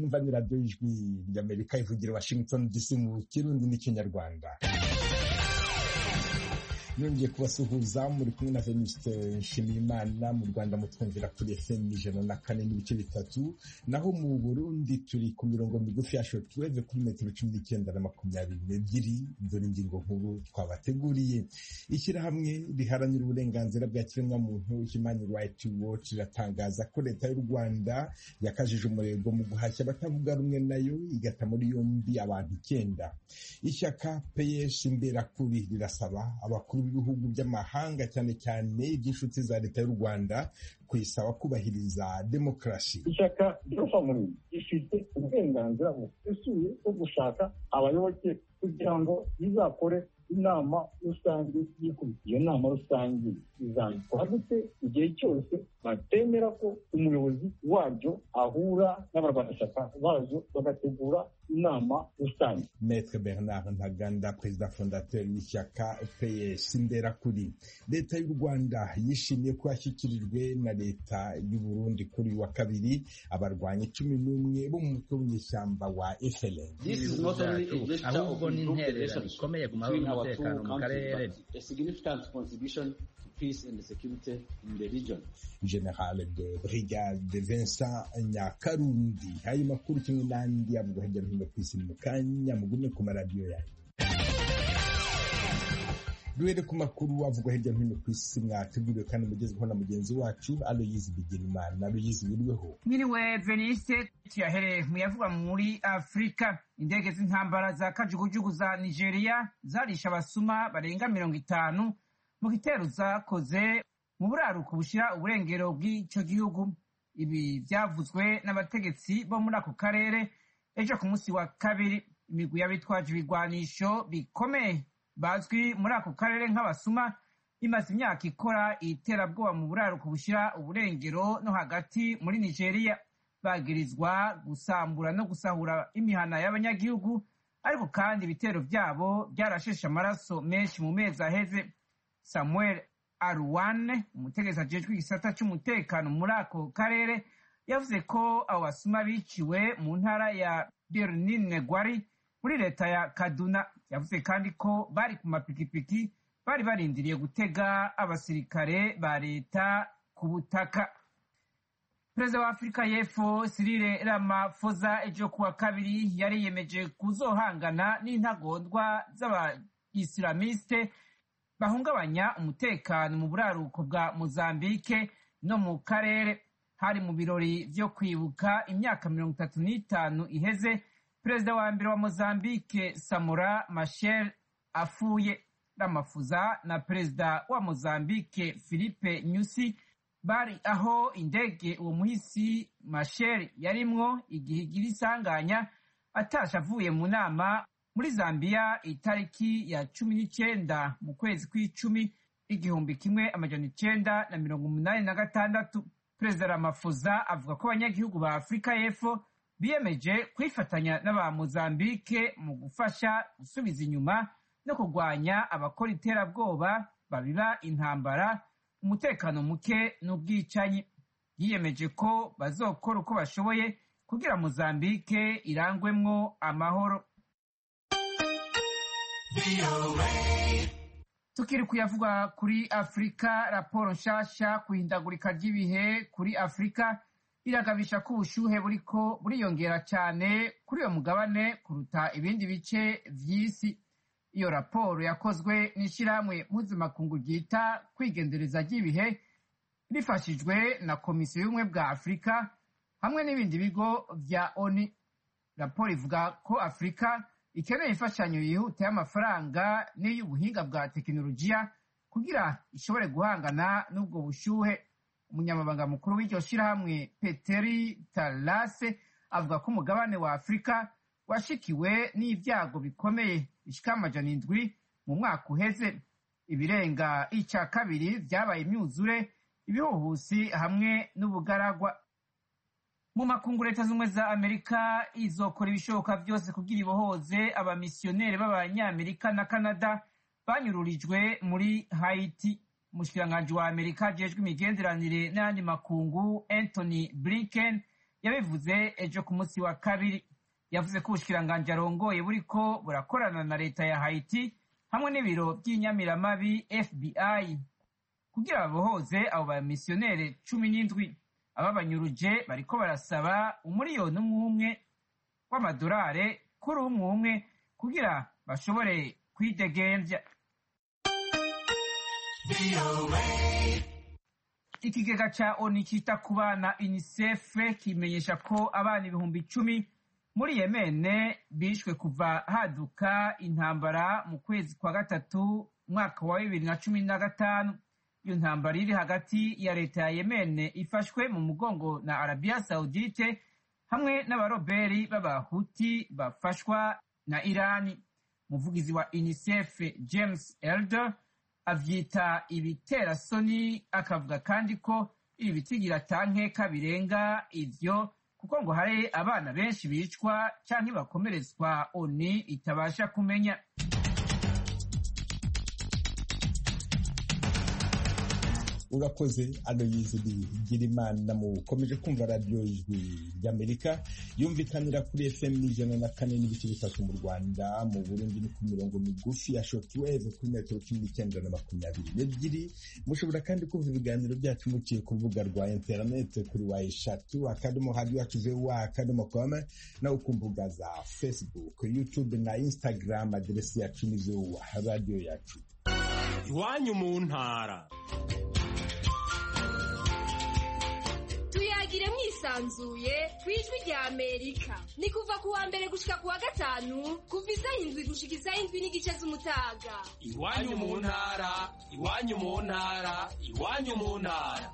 mwumva ni radiyo y'ijwi ry'Amerika ivugira Washington DC mu Kirundi n'Ikinyarwanda. Nongeye kubasuhuza muri kumwe na Venuste Nshimiyimana. Mu Rwanda mutwumvira kuri FM 104.3, naho mu Burundi turi ku mirongo migufi ya shortwave kuri metero 19 na 22. Dore ingingo nkuru twabateguriye. Ishyirahamwe riharanira uburenganzira bwa kiremwamuntu Human Rights Watch riratangaza ko leta y'u Rwanda yakajije umurego mu guhashya abatavuga rumwe nayo, igata muri yombi abantu 9. Ishyaka PS Imberakuri rirasaba abakuru b'ibihugu by'amahanga cyane cyane iby'inshuti za leta y'u Rwanda kwisaba kubahiriza demokarasi. Ishyaka ry'Abafaransa rifite uburenganzira busesuye bwo gushaka abayoboke kugira ngo bizakore inama rusange y'ikubita. Iyo nama rusange izabikora gute igihe cyose batemera ko umuyobozi waryo ahura n'abarwanashyaka bazo bagategura inama rusange. Maître Bernard Ntaganda, perezida fondateur w'ishyaka PS Imberakuri. Leta y'u Rwanda yishimiye ko yashyikirijwe na leta y'u Burundi kuri wa kabiri abarwanyi 11 bo mu mutwe w'inyeshyamba wa FLN. Ahubwo ni intererano ikomeye ku mahoro n'umutekano mu karere. Peace and security in the region. General de Brigade Vincent Nyakarundi. Ayo makuru kimwe n'andi avuga hirya no hino ku isi mu kanya mugume ku maradiyo yanyu. Duhere ku makuru avuga hirya no hino ku isi mwateguriwe kandi mugezweho na mugenzi wacu Aloyizi Bigirimana. Aloyizi, wiriweho? Mwiriwe Veniste. Tuyahere muyavuga muri Afrika. Indege z'intambara za kajugujugu za Nigeria zarisha abasuma barenga 50 mu gitero zakoze mu buraruko bushira uburengero bw'ico gihugu. Ibi byavuzwe n'abategetsi bo muri ako karere ejo ku munsi wa kabiri. Imigwi y'abitwaje ibigwanisho bikomeye bazwi muri ako karere nk'abasuma imaze imyaka ikora iterabwoba mu buraruko bushira uburengero no hagati muri Nigeria. Bagirizwa gusambura no gusahura imihana y'abanyagihugu, ariko kandi ibitero byabo byarasheshe amaraso menshi mu mezi aheze. Samuel Arwane, umutegetsi ajejwe igisata cy'umutekano muri ako karere, yavuze ko abo basuma biciwe mu ntara ya Birnin Gwari muri leta ya Kaduna. Yavuze kandi ko bari ku mapikipiki bari barindiriye gutega abasirikare ba leta ku butaka. Perezida wa Afrika y'Epfo Cyril Ramaphosa ejo kuwa kabiri yariyemeje kuzohangana n'intagondwa z'aba-Islamiste bahungabanya umutekano mu buraruko bwa Mozambique no mu karere. Hari mu birori vyo kwibuka imyaka 35 iheze perezida wa mbere wa Mozambique Samora Machel afuye. Ramaphosa na perezida wa Mozambique Filipe Nyusi bari aho indege uwo muhisi Machel yarimwo igihe igira isanganya atasha avuye mu nama muri Zambia itariki ya 19 mu kwezi kw'icumi 1986. Perezida Ramaphosa avuga ko abanyagihugu ba Afrika y'Epfo biyemeje kwifatanya n'aba Mozambique mu gufasha gusubiza inyuma no kurwanya abakora iterabwoba babiba intambara, umutekano muke n'ubwicanyi. Yiyemeje ko bazokora uko bashoboye kugira Mozambique irangwemwo amahoro. Tukiri kuyavuga kuri Afrika, raporo nshasha kuhindagurika ry'ibihe kuri Afrika iragabisha ko ubushuhe buriko buriyongera cyane kuri uyo mugabane kuruta ibindi bice vy'isi. Iyo raporo yakozwe n'ishirahamwe mpuzamakungu ryita kwigendereza ry'ibihe rifashijwe na Komisiyo y'Ubumwe bwa Afrika hamwe n'ibindi bigo vya ONU. Raporo ivuga ko Afrika ikeneye imfashanyo yihuta y'amafaranga n'iy'ubuhinga bwa tekinolojiya kugira ishobore guhangana n'ubwo bushuhe. Umunyamabanga mukuru w'iryo shirahamwe Peteri Talase avuga ko umugabane wa Afrika washikiwe n'ibyago bikomeye bishika 700 mu mwaka uheze. Ibirenga ica kabiri vyabaye imyuzure, ibihuhusi hamwe n'ubugaragwa. Mu makungu, Leta z'Ubumwe za Amerika izokora ibishoboka byose kugira ibohoze abamisiyoneri b'Abanyamerika na Canada banyururijwe muri Haiti. Umushikiranganji wa Amerika ajejwe imigenderanire n'ayandi makungu Anthony Blinken yabivuze ejo ku munsi wa kabiri. Yavuze ko ubushikiranganji arongoye buriko burakorana na leta ya Haiti hamwe n'ibiro by'inyamiramabi FBI kugira babohoze abo bamisiyoneri 17 ababanyuruje bariko barasaba umuriyoni umwe w'amadolari kuri umwe kugira bashobore kwidegemvya. Ikigega ca ONU kita ku bana UNICEF kimenyesha ko abana 10,000 muri Yemen bishwe kuva haduka intambara mu kwezi kwa gatatu mwaka wa 2015. Iyo ntambara iri hagati ya leta ya Yemen ifashwe mu mugongo na Arabia Saudite hamwe n'abaroberi b'abahuti bafashwa na Irani. Umuvugizi wa UNICEF James Elder avyita ibitera soni, akavuga kandi ko ibi bitigira tankeka birenga ivyo kuko ngo hari abana benshi bicwa canke bakomerezwa ONU itabasha kumenya. Urakoze Aloyize Bigirimana. Mukomeje kumva radio Ijwi ry'Amerika yumvikanira kuri FM 104.3 mu Rwanda, mu Burundi ni ku mirongo migufi ya shortwave kuri metero 19 na 22. Mushobora kandi kumva ibiganiro byacu muciye ku rubuga rwa internet kuri wa@radio.com na ukumbuga za Facebook, YouTube na Instagram. Adresi yacu ni radio yacu. Iwanyu mu ntara. Tuyagire mwisanzuye kwijwi rya Amerika. Ni kuva ku wa mbere gushika ku wa gatanu kuva isaha 7 gushika isaha 7 n'igice z'umutaga. Iwanyu mu ntara, iwanyu mu ntara, iwanyu mu ntara.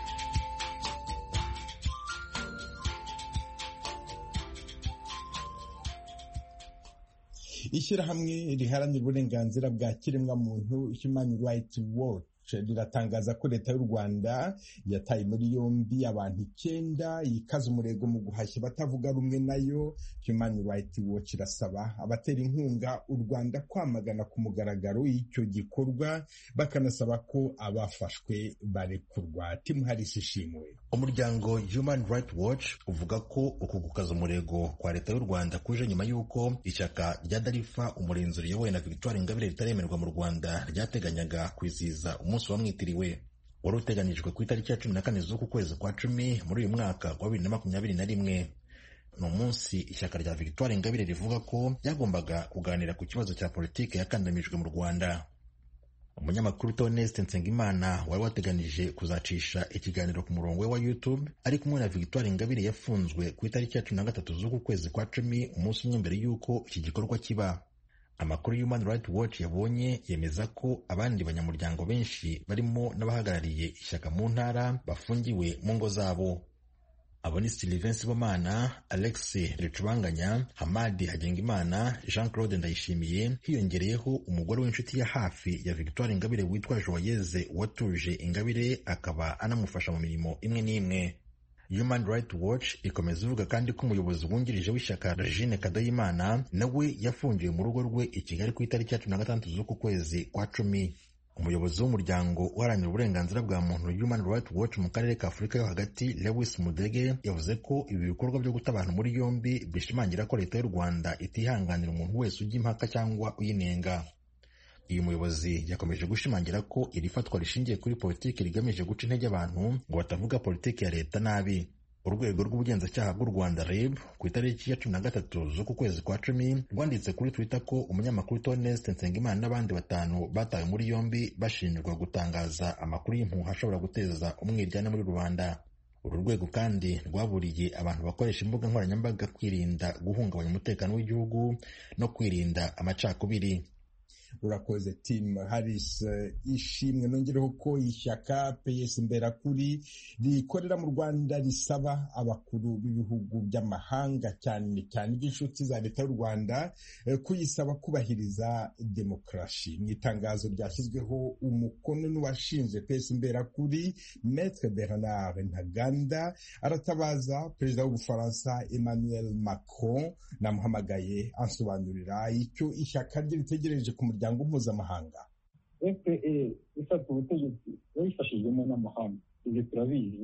Ishyirahamwe riharanira uburenganzira bwa kiremwamuntu Human Rights Watch riratangaza ko leta y'u Rwanda yataye muri yombi abantu 9 yikaza umurego mu guhashya batavuga rumwe nayo. Human Rights Watch irasaba abatera inkunga u Rwanda kwamagana ku mugaragaro icyo gikorwa, bakanasaba ko abafashwe barekurwa. Tim Harris ishimwe. Umuryango Human Rights Watch uvuga ko uku gukaza umurego kwa leta y'u Rwanda kuje nyuma y'uko ishyaka rya Darifa umurinzi riyobowe na Victoire Ingabire ritaremerwa mu Rwanda ryateganyaga kwizihiza umunsi wamwitiriwe wari uteganijwe ku itariki ya 14 z'uku kwezi kwa 10 muri uyu mwaka wa 2021. Ni umunsi ishyaka rya Victoire Ingabire rivuga ko ryagombaga kuganira ku kibazo cya politiki yakandamijwe mu Rwanda. Umunyamakuru Toneste Nsengimana wari wateganije kuzacisha ikiganiro ku murongo we wa YouTube ari kumwe na Victoire Ingabire yafunzwe ku itariki ya 13 z'uku kwezi kwa 10, umunsi umwe mbere y'uko iki gikorwa kiba. Amakuru Human Rights Watch yabonye yemeza ko abandi banyamuryango benshi barimo n'abahagarariye ishyaka mu ntara bafungiwe mu ngo zabo. Abo ni Sylvain Sibomana, Alex Ricubanganya, Hamadi Hagengimana, Jean-Claude Ndayishimiye, hiyongereyeho umugore w'inshuti ya hafi ya Victoire Ingabire witwa Joyeuse Uwatuje Ingabire, akaba anamufasha mu mirimo imwe n'imwe. Human Rights Watch ikomeza ivuga kandi ko umuyobozi wungirije w'ishyaka Regine Kadayimana nawe yafungiwe mu rugo rwe i Kigali ku itariki ya 16 z'uku kwezi kwa 10. Umuyobozi w'umuryango uharanira uburenganzira bwa muntu Human Rights Watch mu karere ka Afurika yo hagati Lewis Mudege yavuze ko ibi bikorwa byo guta abantu muri yombi bishimangira ko leta y'u Rwanda itihanganira umuntu wese ujya impaka cyangwa uyinenga. Uyu muyobozi yakomeje gushimangira ko iri fatwa rishingiye kuri politiki rigamije guca intege abantu ngo batavuga politiki ya leta nabi. Urwego rw'ubugenzacyaha bw'u Rwanda REB ku itariki ya 13 z'uku kwezi kwa 10 rwanditse kuri Twitter ko umunyamakuru Toneste Nsengimana n'abandi 5 batawe muri yombi bashinjwa gutangaza amakuru y'impuha ashobora guteza umwiryane muri rubanda. Uru rwego kandi rwaburiye abantu bakoresha imbuga nkoranyambaga kwirinda guhungabanya umutekano w'igihugu no kwirinda amacakubiri. Urakoze Tim Harris ishimwe. Nongereho ko ishyaka PS Imberakuri rikorera mu Rwanda risaba abakuru b'ibihugu by'amahanga cyane cyane iginshuti za leta y'u Rwanda kuyisaba kubahiriza demokrasi. Mu itangazo ryashyizweho umukono n'uwashinze PS Imberakuri Maître Bernard Ntaganda aratabaza perezida w'Ubufaransa Emmanuel Macron, namuhamagaye ansobanurira icyo ishyaka rye ritegereje ku muryango mpuzamahanga. FPR ifata ubutegetsi yifashijwemo n'amahanga. Ibyo turabizi ko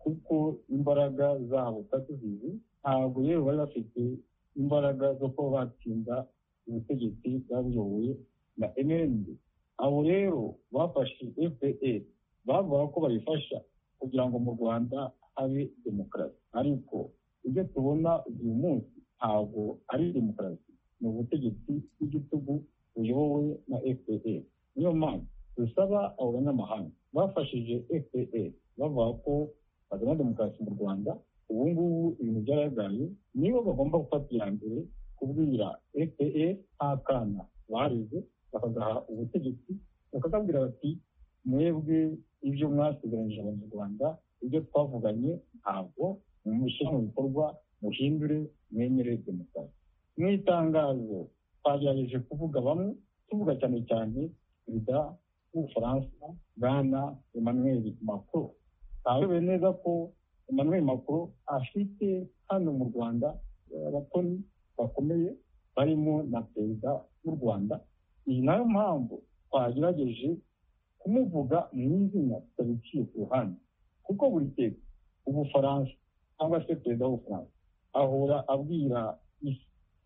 kuko imbaraga zabo tuzizi, ntabwo rero bari bafite imbaraga zo kuba batsinda ubutegetsi bwabuyobowe na MND. Abo rero bafashe FPR bavuga ko bayifasha kugira ngo mu Rwanda habe demokarasi, ariko ibyo tubona uyu munsi ntabwo ari demokarasi, ni ubutegetsi bw'igitugu buyobowe na FPR. Niyo mpamvu dusaba abo banyamahanga bafashije FPR bavuga ko bazana demokarasi mu Rwanda, ubu ngubu ibintu byaragaye, nibo bagomba gufata iya mbere kubwira FPR nta kana bareze, bakagaha ubutegetsi, bakakabwira bati mwebwe ibyo mwasigaranyije abanyarwanda, ibyo twavuganye ntabwo mushyira mu bikorwa, muhindure, mwemere demokarasi. Mu itangazo twagerageje kuvuga bamwe, tuvuga cyane cyane perezida w'Ubufaransa Bwana Emmanuel Macron. Twayobewe neza ko Emmanuel Macron afite hano mu Rwanda abatoni bakomeye barimo na perezida w'u Rwanda. Iyi nayo mpamvu twagerageje kumuvuga mu izina tutabiciye ku ruhande, kuko buri teka Ubufaransa cyangwa se perezida w'Ubufaransa ahora abwira isi,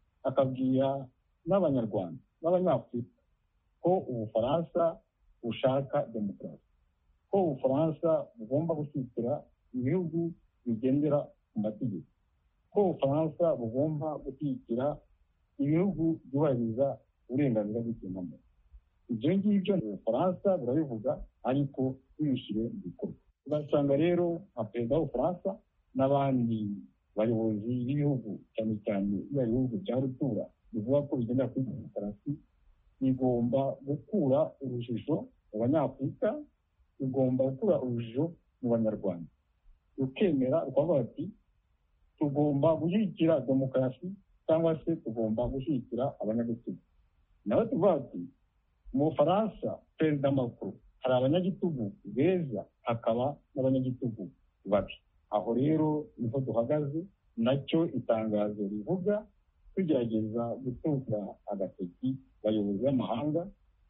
akabwira n'abanyarwanda n'abanyafurika ko Ubufaransa bushaka demokarasi, ko Ubufaransa bugomba gushyigikira ibihugu bigendera ku mategeko, ko Ubufaransa bugomba gushyigikira ibihugu byubahiriza uburenganzira bw'ikiremwamuntu. Ibyo ngibyo Ubufaransa burabivuga, ariko bibishyire mu bikorwa. Ugasanga rero nka perezida w'Ubufaransa n'abandi bayobozi b'ibihugu, cyane cyane biriya bihugu bya rutura bivuga ko bigendera kuri demokarasi, bigomba gukura urujijo mu banyafurika, bigomba gukura urujijo mu banyarwanda, rukemera rukavuga ati tugomba gushyigikira demokarasi cyangwa se tugomba gushyigikira abanyagitugu. Nawe tuvuga ati mu Bufaransa perezida Macron hari abanyagitugu beza, hakaba n'abanyagitugu babi. Aho rero niho duhagaze, nacyo itangazo rivuga, tugerageza gutunga agatoki bayobozi b'amahanga,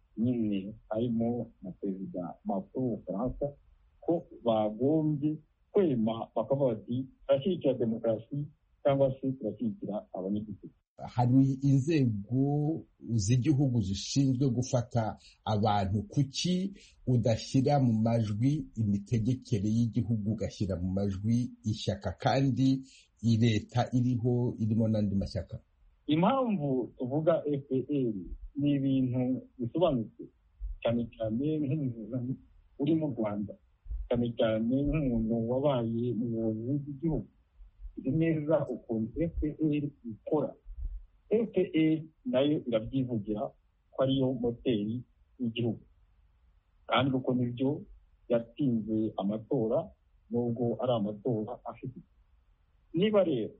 nyine harimo na perezida Macron w'Ubufaransa, ko bagombye kwema bakavuga bati turashyigikira demokarasi cyangwa se turashyigikira abanyagitugu. Hari inzego z'igihugu zishinzwe gufata abantu, kuki udashyira mu majwi imitegekere y'igihugu ugashyira mu majwi ishyaka kandi leta iriho irimo n'andi mashyaka? Impamvu tuvuga FPR ni ibintu bisobanutse, cyane cyane nk'umuntu uri mu Rwanda, cyane cyane nk'umuntu wabaye umuyobozi w'igihugu, uzi neza ukuntu FPR ikora. FPR nayo irabyivugira ko ariyo moteri y'igihugu, kandi kuko nibyo yatsinze amatora, nubwo ari amatora afite. Niba rero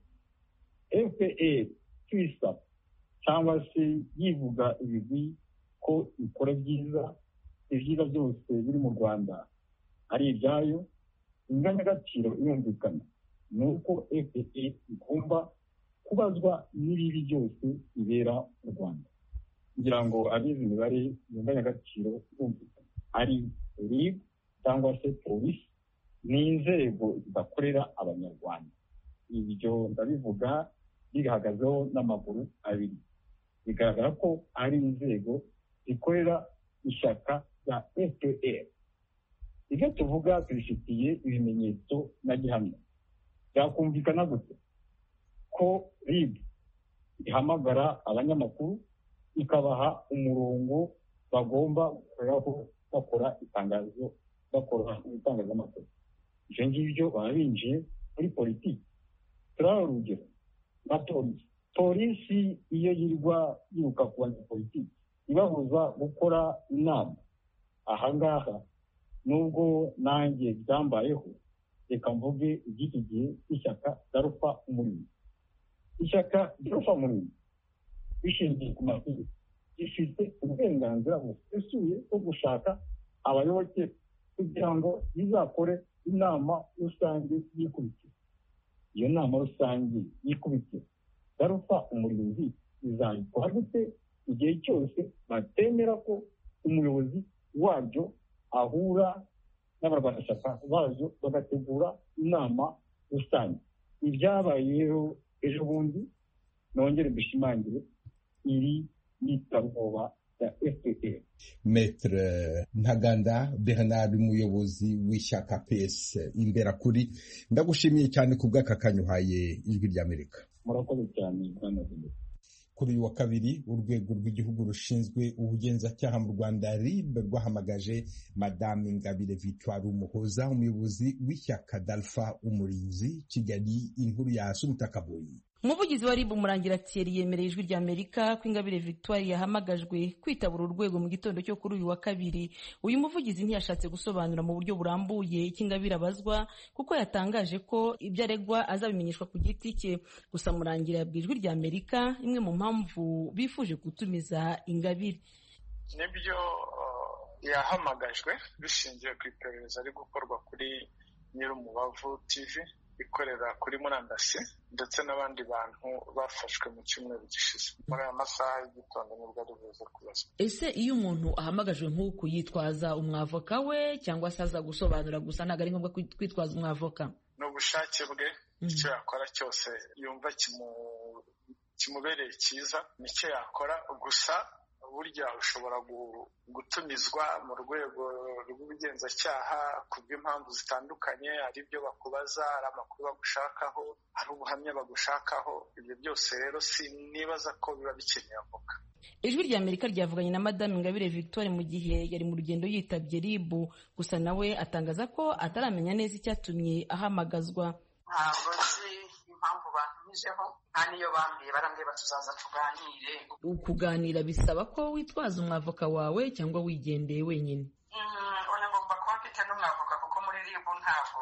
FPR tuyisaba cyangwa se yivuga ibigwi ko ikora byiza, ibyiza byose biri mu Rwanda ari ibyayo, inganyagaciro irumvikana ni uko FPR igomba kubazwa n'ibibi byose bibera mu Rwanda. Kugira ngo abize imibare y'inganyagaciro irumvikana, ari RIB cyangwa se polisi, ni inzego zidakorera abanyarwanda. Ibyo ndabivuga bihagazeho n'amaguru abiri, bigaragara ko ari inzego zikorera ishyaka rya FPR. Ibyo tuvuga tubifitiye ibimenyetso na gihamya. Byakumvikana gute ko RIB ihamagara abanyamakuru ikabaha umurongo bagomba gukoreraho bakora itangazo, bakora itangazamakuru? Ibyo ngibyo baba binjiye muri politiki. Turaha urugero na polisi iyo yirirwa yiruka ku banyapolitiki ibabuza gukora inama. Ahangaha nubwo nanjye byambayeho, reka mvuge iby'iki gihe ishyaka darufa umurimo. Ishyaka darufa umurimo bishingiye ku mategeko, gifite uburenganzira busesuye bwo gushaka abayoboke kugira ngo bizakore inama rusange y'ikubitiro. Iyo nama rusange y'ikubitiro darufa umurinzi izayikora gute igihe cyose batemera ko umuyobozi waryo ahura n'abarwanashyaka bazo bagategura inama rusange. Ibyabaye rero ejo bundi nongere mbishimangire, iri n'iterabwoba rya FPR. Maître Ntaganda Bernard, umuyobozi w'ishyaka PS Imberakuri, ndagushimiye cyane ku bw'aka kanyuhaye Ijwi ry'Amerika. Murakoze cyane bwana Zimwe. Kuri uyu wa kabiri urwego rw'igihugu rushinzwe ubugenzacyaha mu Rwanda RIB rwahamagaje Madame Ingabire Victoire Umuhoza, umuyobozi w'ishyaka d'Alpha Umurinzi Kigali. Inkuru ya Sumutakaboyi. Umuvugizi wa RIB Murangira Thierry yemereye Ijwi ry'Amerika ko Ingabire Victoire yahamagajwe kwitabura urwego mu gitondo cyo kuri uyu wa kabiri. Uyu muvugizi ntiyashatse gusobanura mu buryo burambuye icyo Ingabire abazwa, kuko yatangaje ko ibyo aregwa azabimenyeshwa ku giti cye. Gusa Murangira yabwiye Ijwi ry'Amerika imwe mu mpamvu bifuje gutumiza Ingabire. Nibyo yahamagajwe bishingiye ku iperereza ari gukorwa kuri Nyirumubavu TV ikorera kuri murandasi, ndetse n'abandi bantu bafashwe mu cyumweru gishize muri aya masaha y'igitondo nibwo ari buze kubazwa. Ese iyo umuntu ahamagajwe nk'uku yitwaza umwavoka we cyangwa se aza gusobanura gusa, ntabwo ari ngombwa kwitwaza umwavoka? Ni ubushake bwe, icyo yakora cyose yumva kimubereye cyiza nicyo yakora. Gusa burya ushobora gutumizwa mu rwego rw'ubugenzacyaha ku bw'impamvu zitandukanye, hari ibyo bakubaza, hari amakuru bagushakaho, hari ubuhamya bagushakaho. Ibyo byose rero sinibaza ko biba bikeneye avoka. Ijwi ry'Amerika ryavuganye na Madame Ingabire Victoire mu gihe yari mu rugendo yitabye RIB, gusa nawe atangaza ko ataramenya neza icyatumye ahamagazwa. Ntabwo nzi impamvu bantumijeho, nta niyo bambwiye, barambwiye batuzaza tuganire. Kuganira bisaba ko witwaza umwavoka wawe cyangwa wigendeye wenyine? Oya, ngomba kuba mfite n'umwavoka, kuko muri RIB ntabwo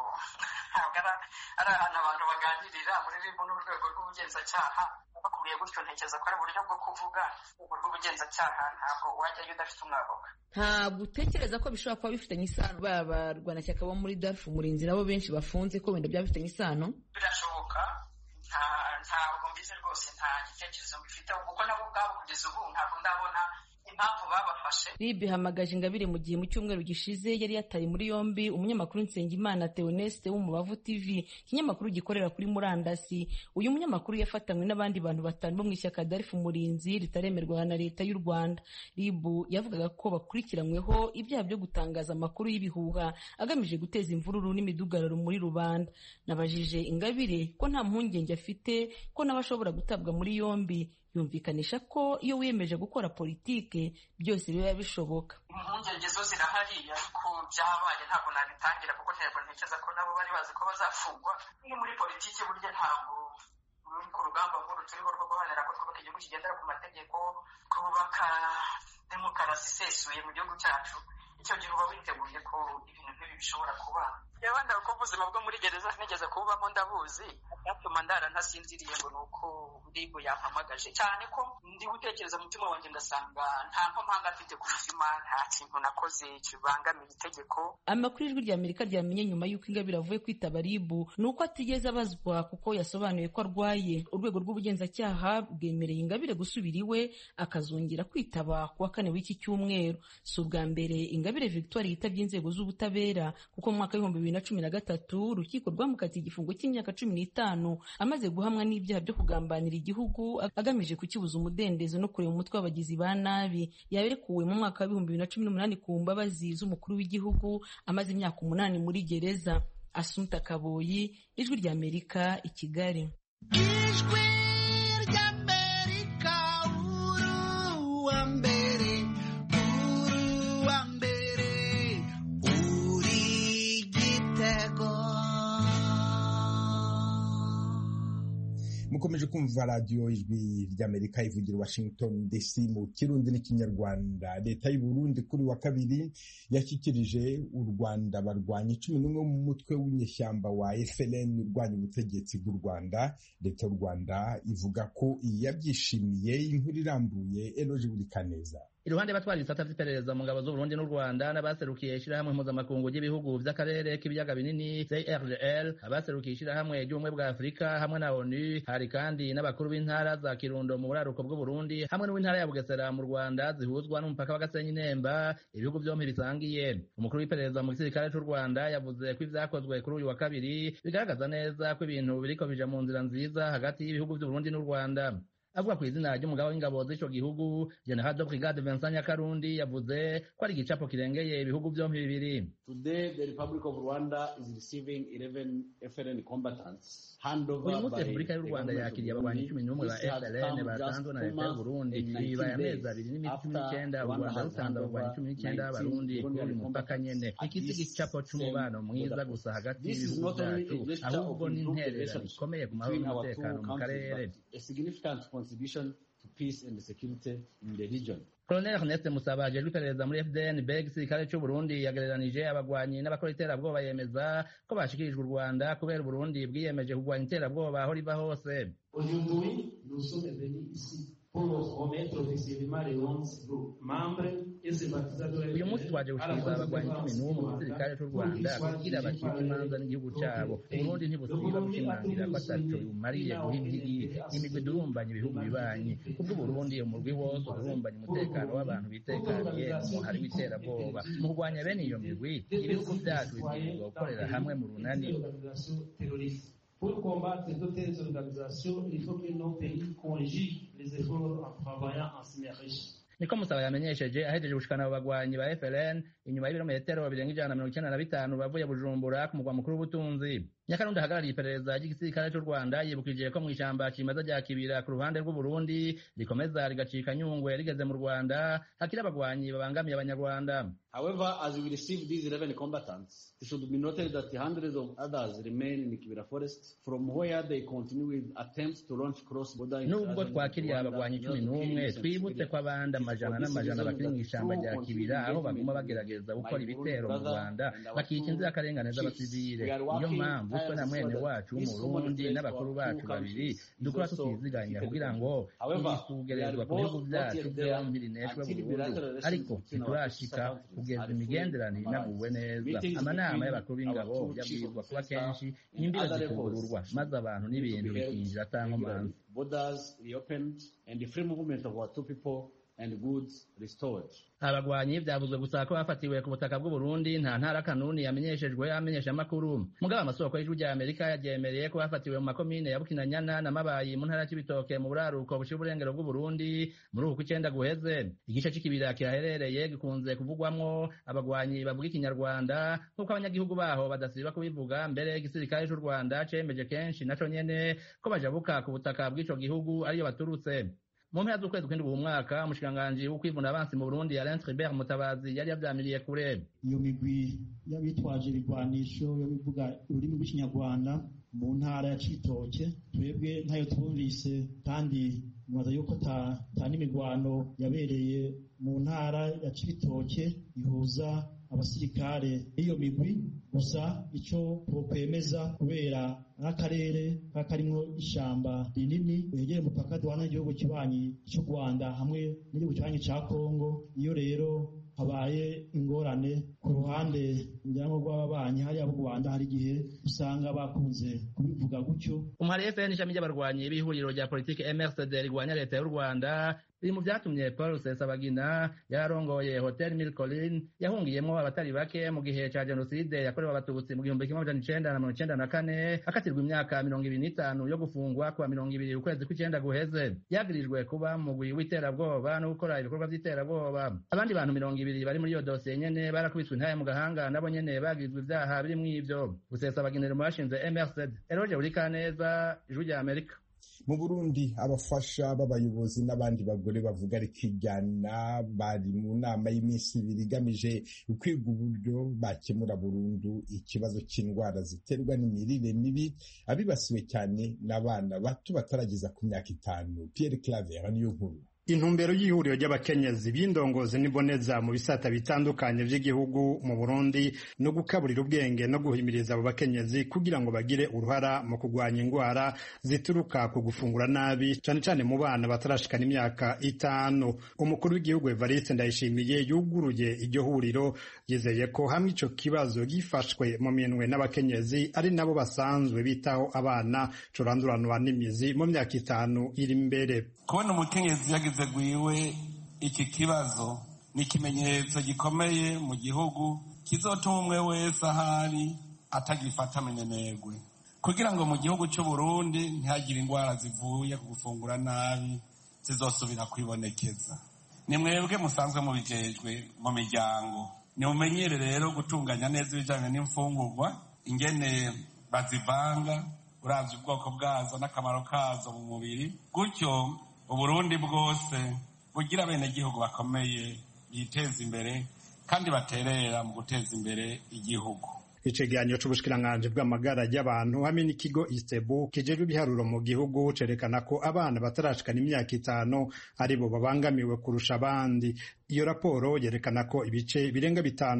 ari ahantu abantu baganirira. Muri RIB n'urwego rw'ubugenzacyaha bakuriye gutyo, ntekereza ko ari uburyo bwo kuvuga urwego rw'ubugenzacyaha, ntabwo wajyayo udafite umwavoka. Ntabwo utekereza ko bishobora kuba bifitanye isano, barwanashyaka bo muri DALPHA Umurinzi nabo benshi bafunze, ko wenda byaba bifitanye isano? Birashoboka, ntabwo mbizi rwose, nta gitekerezo mbifiteho, kuko nabo ubwabo kugeza ubu ntabwo ndabona impamvu babafashe. RIB ihamagaje Ingabire mu gihe mu cyumweru gishize yari yataye muri yombi umunyamakuru Nsengimana Theoneste w'Umubavu TV, ikinyamakuru gikorera kuri murandasi. Uyu munyamakuru yafatanywe n'abandi bantu batanu bo mu ishyaka d'Alpha Umurinzi ritaremerwa na leta y'u Rwanda. RIB yavugaga ko bakurikiranyweho ibyaha byo gutangaza amakuru y'ibihuha agamije guteza imvururu n'imidugararo muri rubanda. Nabajije Ingabire ko nta mpungenge afite ko n'abashobora gutabwa muri yombi, yumvikanisha ko iyo wiyemeje gukora politike byose biba bishoboka. Impungenge zo zirahari, ariko byabaye ntabwo nabitangira, kuko ntekereza ko nabo bari bazi ko bazafungwa. Iyo muri politike burya ntabwo uri ku rugamba nkuru turiho rwo guharanira ko twubaka igihugu kigendera ku mategeko, kubaka demokarasi isesuye mu gihugu cyacu. Icyo gihe uba witeguye ko ibintu nk'ibi bishobora kuba. Yabanda ko ubuzima bwo muri gereza nigeze kubamo ndabuzi, byatuma ndara ntasinziriye ngo nuko RIB yampamagaje, cyane ko ndi gutekereza mu mutima wanjye ngasanga nta mpamvu afite ku buzima, nta kintu nakoze kibangamiye itegeko. Amakuru Ijwi ry'Amerika ryamenye nyuma y'uko Ingabire avuye kwitaba RIB nuko atigeze abazwa, kuko yasobanuye ko arwaye. Urwego rw'ubugenzacyaha bwemereye Ingabire gusubira iwe akazongera kwitaba ku wa 4 w'iki cyumweru. Si ubwa mbere Ingabire Victoire yitabye inzego z'ubutabera, kuko mu mwaka wa 2013 urukiko rwamukatiye igifungo cy'imyaka 15 amaze guhamwa n'ibyaha byo kugambanira igihugu agamije kukibuza umudendezo no kureba umutwe w'abagizi ba nabi. Yaberekuwe mu mwaka wa 2018 ku mbabazi z'umukuru w'igihugu amaze imyaka 8 muri gereza. Asumta Kaboyi, Ijwi ry'Amerika, i Kigali. Ijwi ry'Amerika, uwa mbere, uri gitego. Mukomeje kumva radiyo Ijwi ry'Amerika ivugira Washington DC mu Kirundi n'Ikinyarwanda. Leta y'u Burundi kuri wa kabiri yashyikirije u Rwanda barwanya 11 mu mutwe w'inyeshyamba wa FLN urwanya ubutegetsi bw'u Rwanda. Leta y'u Rwanda ivuga ko yabyishimiye. Inkuru irambuye Eloge Burikaneza. iruhande batwara ibisata vy'iperereza mu ngabo z'Uburundi n'u Rwanda n'abaserukiye ishirahamwe mpuzamakungu ry'ibihugu vy'akarere k'ibiyaga binini CIRGL, abaserukiye ishirahamwe ry'ubumwe bwa Afurika hamwe na ONU, hari kandi n'abakuru b'intara za Kirundo mu buraruko bw'Uburundi hamwe n'intara ya Bugesera mu Rwanda zihuzwa n'umupaka wa Gasenyi Nemba, ibihugu vyompi bisangiye. Umukuru w'iperereza mu gisirikare c'u Rwanda yavuze ko ivyakozwe kuri uyu wa kabiri bigaragaza neza ko ibintu biriko bija mu nzira nziza hagati y'ibihugu vy'Uburundi n'u Rwanda. Avuga ku izina ry'umugaba w'ingabo z'ico gihugu, General de Brigade Vincent Nyakarundi yavuze ko ari igicapo kirengeye ibihugu vyompi bibiri. Today the Republic of Rwanda is receiving 11 FLN combatants. Uyu munsi Repubulika y'u Rwanda yakiriye abagwanyi 11 ba FLN batanzwe na leta y'u Burundi. Bibaye amezi 2 n'iminsi 19 u Rwanda rutanze abagwanyi 19 b'Abarundi kuri uyu mupaka nyene. Iki si igicapo c'umubano mwiza gusa hagati y'ibihugu vyacu, ahubwo ni intererano ikomeye ku mahoro n'umutekano mu karere. Contribution to peace and security in the region. Colonel Ernest Musaba ajejwe iperereza muri FDN igisirikare c'u Burundi yagereranije abagwanyi n'abakora iterabwoba, yemeza ko bashikirijwe u Rwanda kubera u Burundi bwiyemeje kurwanya iterabwoba aho riva hose. Aujourd'hui, nous sommes venus ici pour remettre officiellement les 11 membres et sympathisants. Uyu munsi twaje gushikiriza abagwanyi 11 mu gisirikare c'u Rwanda kugira bacike imanza n'igihugu cabo. Uburundi ntibusiba gushimangira ko ataco bumariye guha impigi imigwi durumbanya ibihugu bibanyi. Kubwo Burundi umurwi wose urumbanya umutekano w'abantu bitekaniye mu hari w'iterabwoba. Mu kurwanya bene iyo migwi, ibihugu vyacu bibwirizwa gukorera hamwe mu runani. Pour combattre de telles organisations, il faut que nos pays conjuguent les efforts en travaillant en synergie. Niko Musaba yamenyesheje ahejeje gushikana abo bagwanyi ba FLN inyuma y'ibirometero birenga 195 bavuye Bujumbura ku mugwa mukuru w'ubutunzi. Nyakarundi ahagarariye iperereza ry'igisirikare c'u Rwanda yibukije ko mw'ishamba cimeza rya Kibira ku ruhande rw'u Burundi rikomeza rigacika Nyungwe rigeze mu Rwanda hakiri abagwanyi babangamiye abanyarwanda. However, as we receive these 11 combatants, it should be noted that hundreds of others remain in the Kibira forest, from where they continue with attempts to launch cross-border. Nubwo twakiriye abagwanyi 11, twibutse ko abandi amajana n'amajana bakiri mw'ishamba rya Kibira aho baguma bagerageza gukora ibitero mu Rwanda bakica inzirakarengane z'abasivile. Niyo mpamvu twe na mwene wacu w'Umurundi n'abakuru bacu babiri dukora tutiziganya kugira ngo isugerezwa ku bihugu vyacu vyombi rineshwe burundu, ariko ntiturashika kugeza imigenderanire inaguwe neza. Amanama y'abakuru b'ingabo yabwirizwa kuba kenshi, imbibe zikugururwa maze abantu n'ibintu bikinjira atankomanzi. Borders reopened and the free movement of our two people and goods restored. Abagwanyi vyavuzwe gusa ko bafatiwe ku butaka bw'u Burundi, nta ntara kanuni yamenyeshejwe amenyesha amakuru. Mugaba amasoko y'ijwi rya Amerika yajemereye ko bafatiwe mu makomine ya Bukinanyana na Mabayi mu ntara y'Ibitoke mu buraruko bushira uburengero bw'u Burundi muri uku 9 guheze. Igice c'ikibira kihaherereye gikunze kuvugwamwo abagwanyi bavuga ikinyarwanda nk'uko abanyagihugu baho badasiba kubivuga. Mbere igisirikare c'u Rwanda cemeje kenshi naco nyene ko bajabuka ku butaka bw'ico gihugu ariyo baturutse. Mu mpera z'ukwezi kw'indwi uyu mwaka, umushikiranganji w'ukwivuna abansi mu Burundi Alain Tribert Mutabazi yari yavyamiriye kure. Iyo migwi y'abitwaje ibigwanisho yo bivuga ururimi rw'ikinyarwanda mu ntara ya Cibitoke, twebwe ntayo twumvise kandi mwaza yuko ta n'imigwano yabereye mu ntara ya Cibitoke ihuza abasirikare iyo migwi. Gusa ico twokwemeza kubera n'akarere karimwo ishamba rinini wegeye umupaka duhana igihugu kibanyi cy'u Rwanda hamwe n'igihugu kibanyi ca Kongo. Iyo rero habaye ingorane ku ruhande njyango rw'ababanyi hariya mu Rwanda, hari igihe usanga bakunze kubivuga gutyo. Umuhari FN ishami ry'abarwanyi b'ihuriro rya politike MRCD rigwanya leta y'u Rwanda biri mu vyatumye Paul Rusesabagina yarongoye Hotel Mille Collines yahungiyemwo abatari bake mu gihe ca jenoside yakorewe abatutsi mu 1994 akatirwa imyaka 25 yo gufungwa kwa 20 ukwezi kw'icenda guheze. Yagirijwe kuba mu mugwi w'iterabwoba no gukora ibikorwa vy'iterabwoba. Abandi bantu 20 bari muri iyo dosiye nyene barakubiswe intaye mu gahanga, nabo nyene bagirizwe ivyaha biri mw'ivyo. Rusesabagina mu bashinze MRCD. Eroje Urikaneza, Ijwi rya Amerika. Mu Burundi abafasha b'abayobozi n'abandi bagore bavuga rikijyana bari mu nama y'iminsi 2 igamije kwiga uburyo bakemura burundu ikibazo cy'indwara ziterwa n'imirire mibi abibasiwe cyane n'abana bato batarageza ku myaka 5. Pierre Claver niyo nkuru. intumbero y'ihuriro ry'abakenyezi b'indongozi n'iboneza mu bisata bitandukanye by'igihugu mu Burundi no gukaburira ubwenge no guhimiriza abo bakenyezi kugira ngo bagire uruhara mu kurwanya indwara zituruka ku gufungura nabi cyane cyane mu bana batarashikana imyaka 5. Umukuru w'igihugu Evariste Ndayishimiye yuguruye iryo huriro yizeye ko hamwe ico kibazo gifashwe mu minwe n'abakenyezi ari nabo basanzwe bitaho abana curanduranwa n'imizi mu myaka 5 iri imbere. Kubona umukenyezi yagize gwiwe iki kibazo ni ikimenyetso gikomeye mu gihugu kizotuma umwe wese ahari atagifata amenyenegwe kugira ngo mu gihugu cy'u Burundi ntihagire indwara zivuye ku gufungura nabi zizosubira kwibonekeza. Ni mwebwe musanzwe mubijejwe mu miryango, nimumenyere rero gutunganya neza ibijanye n'imfungurwa, ingene bazivanga, uravye ubwoko bwazo n'akamaro kazo mu mubiri, gutyo Uburundi bwose bugira bene gihugu bakomeye biteza imbere kandi baterera mu guteza imbere igihugu. Icegeranyo c'ubushikiranganje bw'amagara y'abantu hamwe n'ikigo Istebu kijejwe ibiharuro mu gihugu cerekana ko abana batarashikana imyaka 5 aribo babangamiwe kurusha abandi. Iyo raporo yerekana ko ibice birenga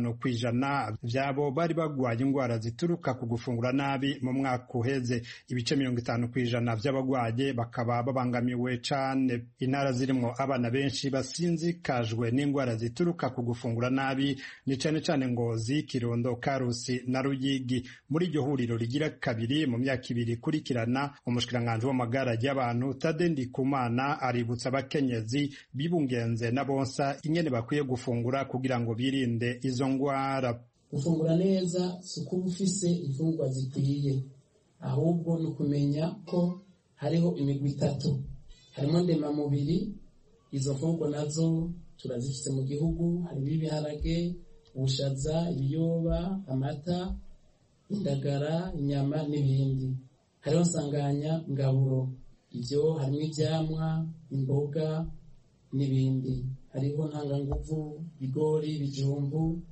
5% vyabo bari bagwaye indwara zituruka ku gufungura nabi mu mwaka uheze. Ibice 50% vy'abagwaye bakaba babangamiwe cane. Intara zirimwo abana benshi basinzikajwe n'indwara zituruka ku gufungura nabi ni cane cane Ngozi, Kirundo, Karusi na Ruyigi. Muri iryo huriro rigira kabiri mu myaka 2 kurikirana, umushikiranganje w'amagara y'abantu Tade Ndikumana aributsa abakenyezi bibungenze na bonsa ingene bakwiye gufungura kugira ngo birinde izo ngwara. Gufungura neza suko ufise imfungwa zikwiye, ahubwo no kumenya ko hariho imigwi 3. Harimo ndema mubiri, izo mfungwa nazo turazifise mu gihugu, harimo ibiharage, ubushaza, ibiyoba, amata, indagara, inyama n'ibindi. Hariho nsanganya ngaburo, ivyo harimo ivyamwa, imboga n'ibindi. Hariho ntanganguvu, bigori, bijumbu,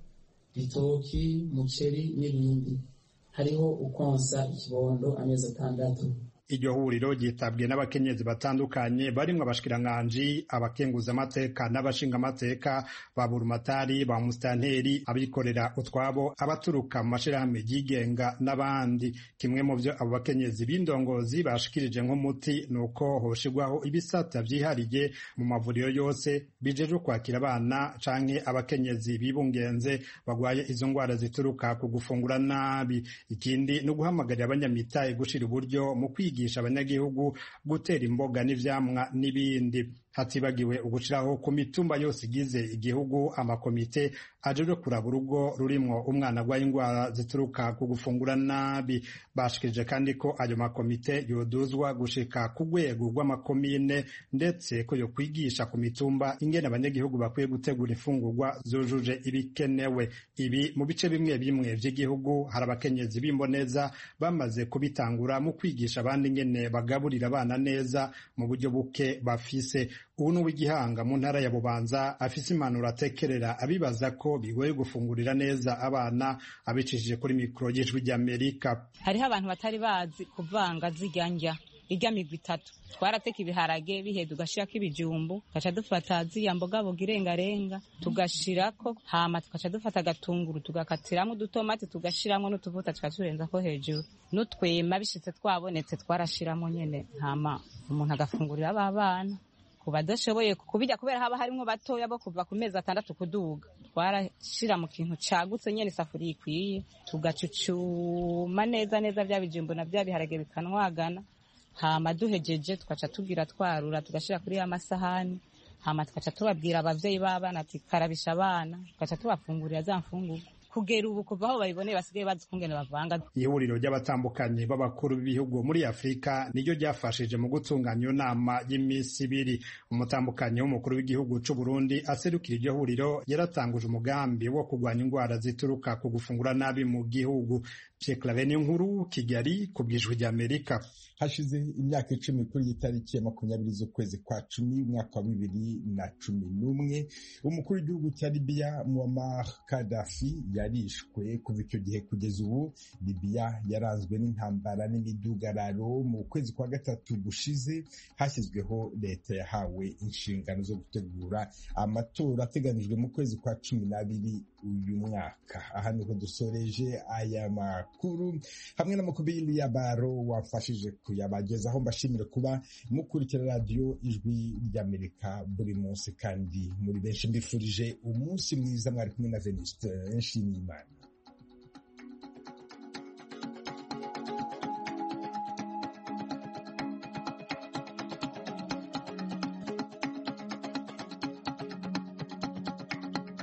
bitoki, muceri n'ibindi. Hariho ukonsa ikibondo amezi 6. Iryo huriro ryitabwe n'abakenyezi batandukanye barimwo abashikiranganje, abakenguza amateka n'abashinga amateka, ba burumatari, ba mustanteri, abikorera utwabo, abaturuka mu mashirahamwe yigenga n'abandi. Kimwe mu byo abo bakenyezi b'indongozi bashikirije nk'umuti nuko hoshigwaho ibisata vyihariye mu mavuriro yose bijeje kwakira abana canke abakenyezi bibungenze bagwaye izo ngwara zituruka ku gufungura nabi. Ikindi no guhamagarira abanyamitaye gushira uburyo mu kwiga abanyagihugu gutera imboga n'ivyamwa n'ibindi. Hatibagiwe ugushiraho ku mitumba yose igize igihugu amakomite ajeje kuraba urugo rurimwo umwana agwaye indwara zituruka ku gufungura nabi. Bashikije kandi ko ayo makomite yoduzwa gushika ku rwego rw'amakomine, ndetse ko yo kwigisha ku mitumba ingene abanyagihugu bakwiye gutegura imfungurwa zujuje ibikenewe. Ibi mu bice bimwe bimwe vy'igihugu hari abakenyezi b'imboneza bamaze kubitangura mu kwigisha abandi ingene bagaburira abana neza mu buryo buke bafise. Ubu n'uw'igihanga mu ntara ya Bubanza afise impanuro atekerera abibaza ko bigoye gufungurira neza abana abicishije kuri mikoro y'ijwi ry'Amerika. Hariho abantu batari bazi kuvanga zirya irya migwi 3. Twarateka ibiharage bihe tugashirako ibijumbu, tugaca dufata ziya mbogaboga irengarenga tugashirako, hama tugaca dufata agatunguru tugakatiramwo udutomati tugashiramwo n'utuvuta tukaturenza ko hejuru, n'utwema bishitse twabonetse twarashiramo nyene, hama umuntu agafungurira abana. Kubadashoboye kubijya kubera haba harimwo batoya bo kuva ku mezi 6 kuduga, twarashira mu kintu cagutse nyene isafuriya ikwiye, tugacucuma neza bya bijumbu na bya biharage bikanwagana, hama duhejeje tugaca tugira twarura tugashira kuri ya masahani, hama tugaca tubabwira abavyeyi b'abana ati karabisha abana, tugaca tubafungurira za mfungurwa. Kugera ubu kuva aho babiboneye basigaye bazi kungene bavanga. Ihuriro ry'abatandukanye b'abakuru b'ibihugu muri Afrika niryo ryafashije mu gutunganya iyo nama y'imisi 2. Umutambukanyi w'umukuru w'igihugu c'u Burundi aserukira iryo huriro yaratanguje umugambi wo kurwanya indwara zituruka ku gufungura nabi mu gihugu. Pierre Claver Nkuru, Kigali, ku bw'ijwi ry'Amerika. Hashize imyaka 10 kuri iyi tariki ya 20 z'ukwezi kwa 10 umwaka wa 2011 umukuru w'igihugu cya Libya Muammar Gaddafi yarishwe. Kuva icyo gihe kugeza ubu Libya yaranzwe n'intambara n'imidugararo. Mu kwezi kwa gatatu gushize hashyizweho leta yahawe inshingano zo gutegura amatora ateganijwe mu kwezi kwa 12 uyu mwaka. Aha niho dusoreje aya makuru hamwe n'amakuru y'indi ya Baro wafashije kuyabagezaho. Mbashimire kuba mukurikira radio Ijwi ry'Amerika buri munsi kandi muri benshi. Mbifurije umunsi mwiza. Mwari kumwe na Venuste Nshimiyimana.